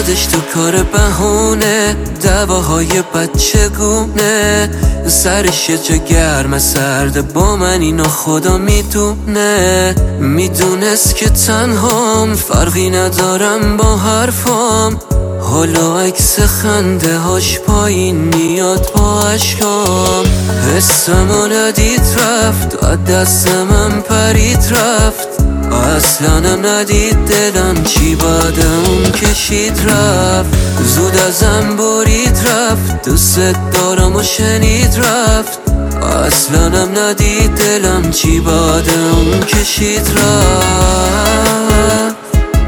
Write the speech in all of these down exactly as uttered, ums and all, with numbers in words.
بعدش تو کار بهونه، دواهای بچگونه، سرش یه جا گرم سرد با من، اینو خدا میدونه. میدونست که تنهام، فرقی ندارم با حرفام، حالا عکس خنده هاش پایین میاد با عشقام. حسمو ندید رفت، از دست من پرید رفت، اصلانم ندید دلم چی بعد اون کشید رفت. زود ازم برید رفت، دوست دارم و شنید رفت، اصلانم ندید دلم چی بعد اون کشید رفت.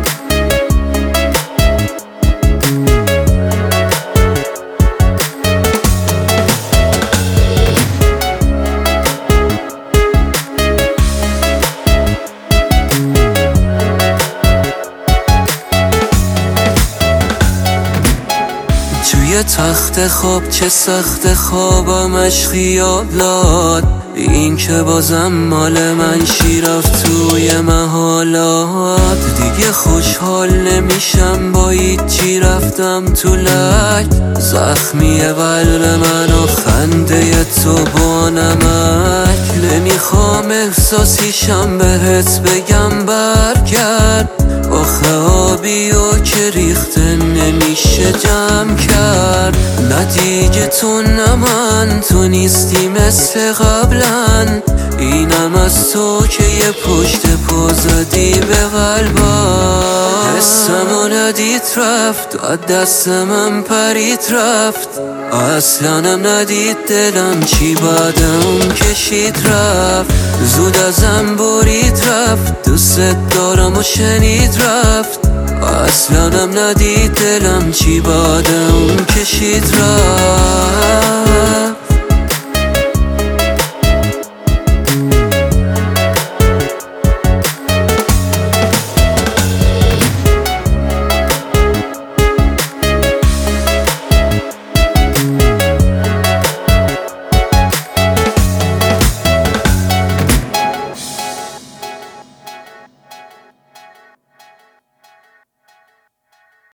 توی تخت خواب چه سخت خوابمش خیالات، این که بازم مال من چی رفت توی محالات. دیگه خوشحال نمیشم با هیچی، رفتم تو لک، زخمی قلب من و خنده تو با نمک. نمیخوام احساسیشم بهت بگم برگرد، آخه آبی و که ریخته نمیشه جمع کرد. نه دیگه تو نه من، تو نیستی مثل قبلا، اینم از تو که یه پشت پا زدی به قلبم. حسمو ندید رفت، از دست من پرید رفت، اصلانم ندید دلم چی بعد اون کشید رفت. زود ازم برید رفت، دوست دارم و شنید رفت، اصلانم ندید دلم چی بعد اون کشید رفت.